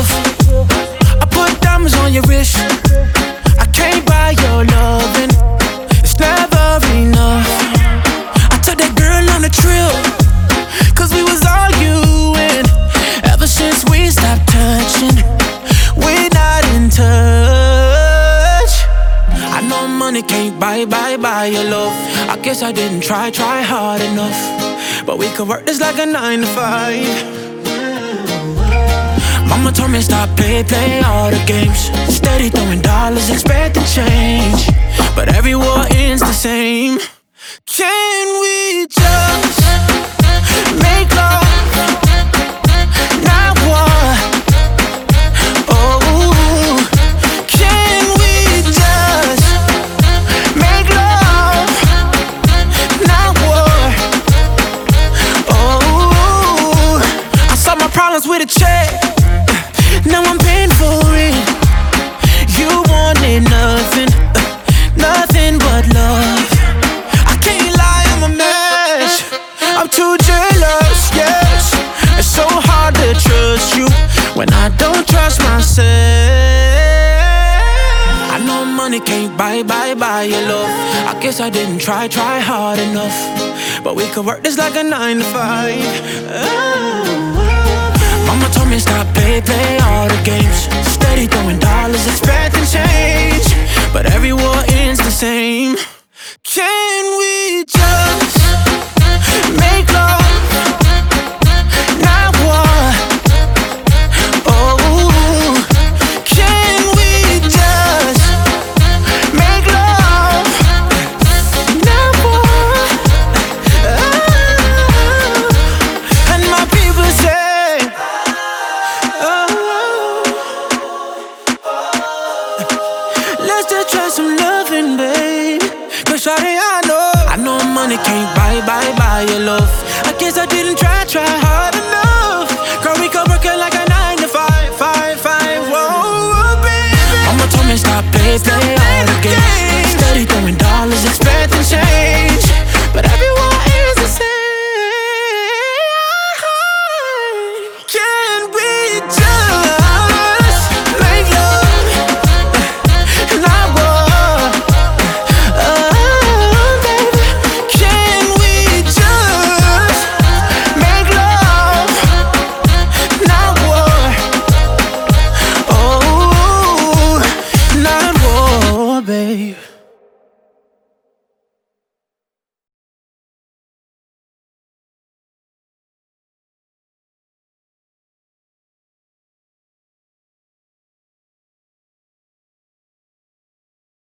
love. I put diamonds on your wrist. I can't buy your loving. It's never enough. I took that girl on a trip, cause we was arguing. Ever since we stopped touching, we're not in touch. I know money can't buy your love. I guess I didn't try hard enough. But we could work this like a 9 to 5. Mama told me stop play all the games. Steady throwing dollars, expecting change. But every war ends the same. Can we just make love, not war? Oh, can we just make love, not war? Oh, I solved my problems with a check. Now I'm paying for it. You wanted nothing, nothing but love. I can't lie, I'm a mess. I'm too jealous, yes. It's so hard to trust you when I don't trust myself. I know money can't buy your love. I guess I didn't try hard enough. But we could work this like a 9 to 5. Mama told me stop play all the games. Steady throwing dollars, expecting change. But every war ends the same. Can we just make love, not war? Oh, can we just make love, not war? Oh, and my people say, let's just try some loving, babe. Cause shawty, I know money can't buy your love. I guess I didn't try hard enough. Girl, we could work it like a 9 to 5. Whoa, baby. Mama told me stop play all the games. Steady throwing dollars,